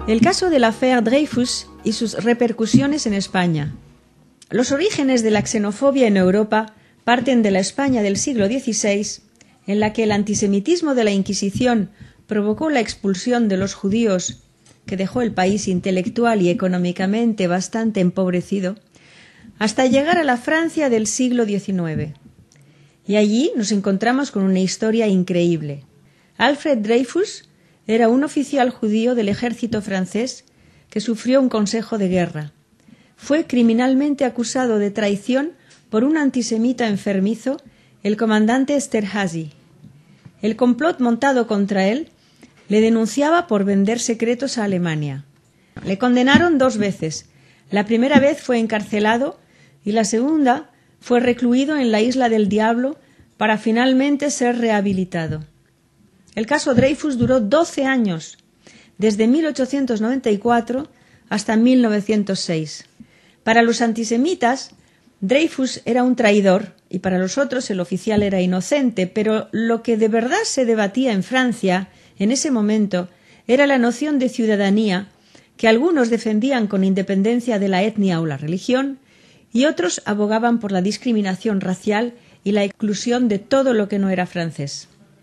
El caso de la affaire Dreyfus y sus repercusiones en España. Los orígenes de la xenofobia en Europa parten de la España del siglo XVI, en la que el antisemitismo de la Inquisición provocó la expulsión de los judíos, que dejó el país intelectual y económicamente bastante empobrecido, hasta llegar a la Francia del siglo XIX. Y allí nos encontramos con una historia increíble. Alfred Dreyfus era un oficial judío del ejército francés que sufrió un consejo de guerra. Fue criminalmente acusado de traición por un antisemita enfermizo, el comandante Esterházy. El complot montado contra él le denunciaba por vender secretos a Alemania. Le condenaron 2 veces. La primera vez fue encarcelado y la segunda fue recluido en la Isla del Diablo para finalmente ser rehabilitado. El caso Dreyfus duró 12 años, desde 1894 hasta 1906. Para los antisemitas, Dreyfus era un traidor y para los otros el oficial era inocente, pero lo que de verdad se debatía en Francia en ese momento era la noción de ciudadanía que algunos defendían con independencia de la etnia o la religión y otros abogaban por la discriminación racial y la exclusión de todo lo que no era francés.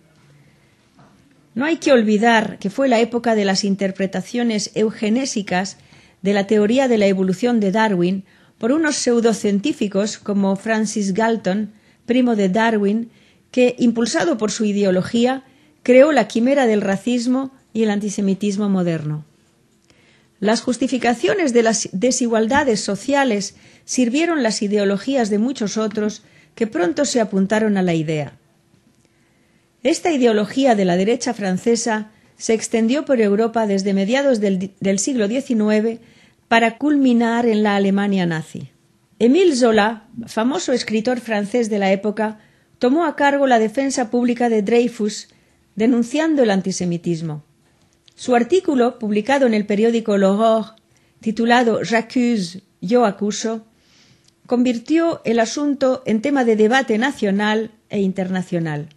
No hay que olvidar que fue la época de las interpretaciones eugenésicas de la teoría de la evolución de Darwin por unos pseudocientíficos como Francis Galton, primo de Darwin, que, impulsado por su ideología, creó la quimera del racismo y el antisemitismo moderno. Las justificaciones de las desigualdades sociales sirvieron las ideologías de muchos otros que pronto se apuntaron a la idea. Esta ideología de la derecha francesa se extendió por Europa desde mediados del siglo XIX para culminar en la Alemania nazi. Émile Zola, famoso escritor francés de la época, tomó a cargo la defensa pública de Dreyfus, denunciando el antisemitismo. Su artículo, publicado en el periódico L'Aurore, titulado J'accuse, yo acuso, convirtió el asunto en tema de debate nacional e internacional.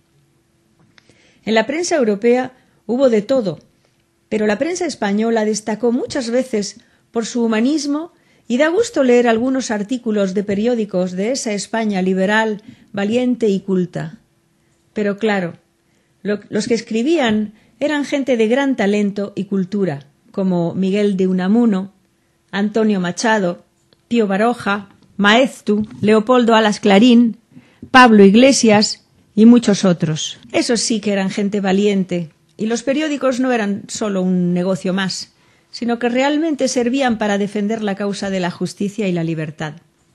En la prensa europea hubo de todo, pero la prensa española destacó muchas veces por su humanismo y da gusto leer algunos artículos de periódicos de esa España liberal, valiente y culta. Pero claro, los que escribían eran gente de gran talento y cultura, como Miguel de Unamuno, Antonio Machado, Pío Baroja, Maeztu, Leopoldo Alas Clarín, Pablo Iglesias y muchos otros. Esos sí que eran gente valiente, y los periódicos no eran solo un negocio más, sino que realmente servían para defender la causa de la justicia y la libertad.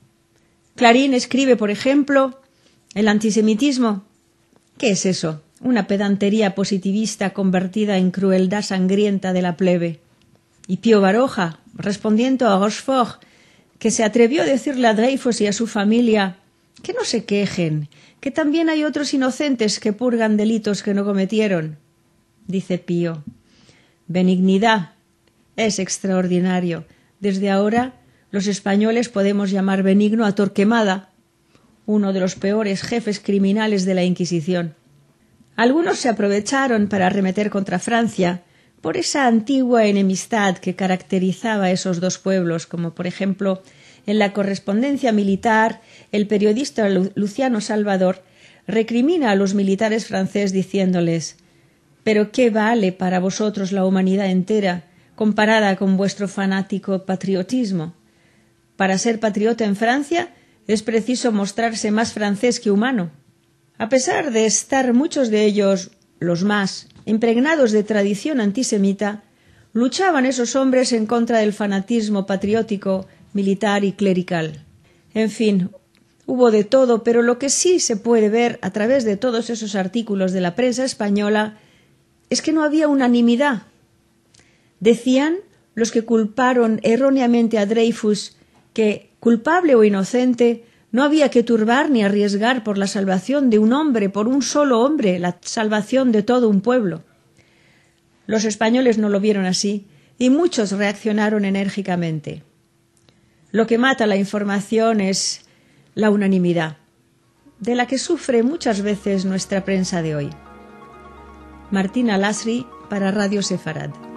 Clarín escribe, por ejemplo, el antisemitismo. ¿Qué es eso? Una pedantería positivista convertida en crueldad sangrienta de la plebe. Y Pío Baroja, respondiendo a Rochefort, que se atrevió a decirle a Dreyfus y a su familia que no se quejen, que también hay otros inocentes que purgan delitos que no cometieron. Dice Pío: benignidad, es extraordinario. Desde ahora los españoles podemos llamar benigno a Torquemada, uno de los peores jefes criminales de la Inquisición. Algunos se aprovecharon para arremeter contra Francia por esa antigua enemistad que caracterizaba a esos dos pueblos, como por ejemplo en la correspondencia militar el periodista Luciano Salvador recrimina a los militares franceses diciéndoles: «¿Pero qué vale para vosotros la humanidad entera comparada con vuestro fanático patriotismo? Para ser patriota en Francia es preciso mostrarse más francés que humano». A pesar de estar muchos de ellos, los más, impregnados de tradición antisemita, luchaban esos hombres en contra del fanatismo patriótico, militar y clerical. En fin, hubo de todo, pero lo que sí se puede ver a través de todos esos artículos de la prensa española es que no había unanimidad. Decían los que culparon erróneamente a Dreyfus que, culpable o inocente, no había que turbar ni arriesgar por la salvación de un hombre, por un solo hombre, la salvación de todo un pueblo. Los españoles no lo vieron así y muchos reaccionaron enérgicamente. Lo que mata la información es la unanimidad, de la que sufre muchas veces nuestra prensa de hoy. Martina Lasri para Radio Sefarad.